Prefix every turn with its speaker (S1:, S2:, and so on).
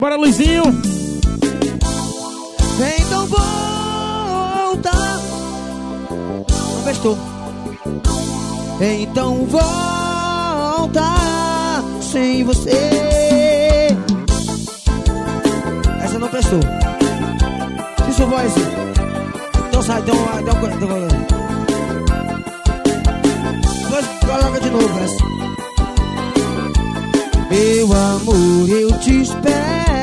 S1: Bora, Luizinho.
S2: Então volta. Não prestou. Então volta sem você. Essa não prestou. Se sua voz. Então sai, então depois coloca de novo essa. Meu amor, eu te espero.